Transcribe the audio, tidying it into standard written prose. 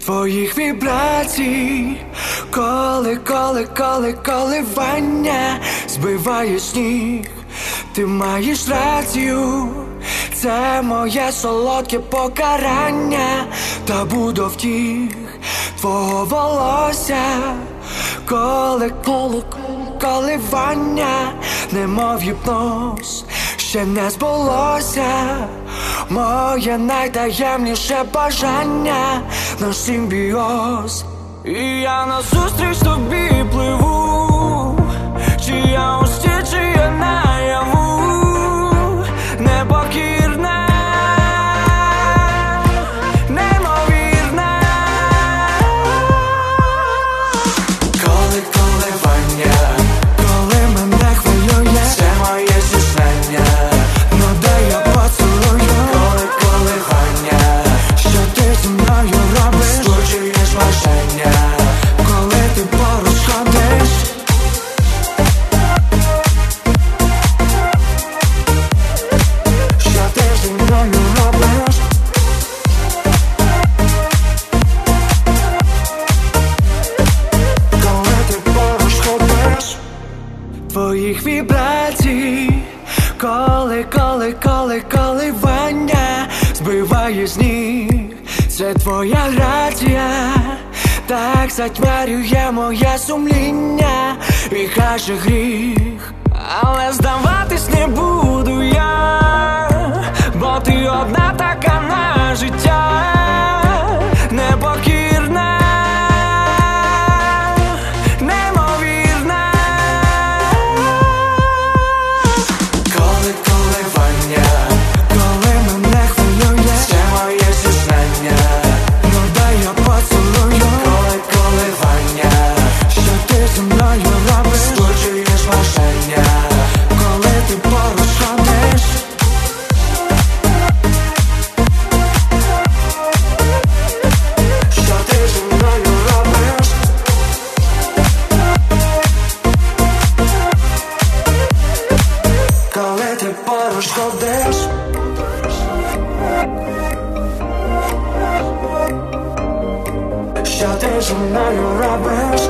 твоїх вібрацій, коливання збиває сніг. Ти маєш рацію, це моє солодке покарання. Та буду втіх твого волосся, коливання, немов гіпноз, ще не збулося моє найтаємніше бажання, наш симбіоз. І я назустріч тобі пливу, чи я у сні, чи я наяву, непокірна, неймовірна. Коливання, коли мене хвилює, це моє зізнання, ну дай я поцілую. Коливання, що ти зі мною робиш, збуджуєш бажання, коли ти поруч ходиш. Що ти зі мною робиш? Коли ти поруч ходиш. Твоїх вібрацій, коливання збиває сніг. Це твоя грація, так затьмарює моє сумління і каже гріх. Але здаватись не буду я, бо ти одна така на життя, непокірна, неймовірна. Коливання, коли мене хвилює, це моє зізнання, ну дай я поцілую. Коливання, що ти зі мною робиш, збуджуєш бажання, коли ти поруч ходиш. Що ти зі мною робиш? Коли ти поруч ходиш. Що ти зі мною робиш?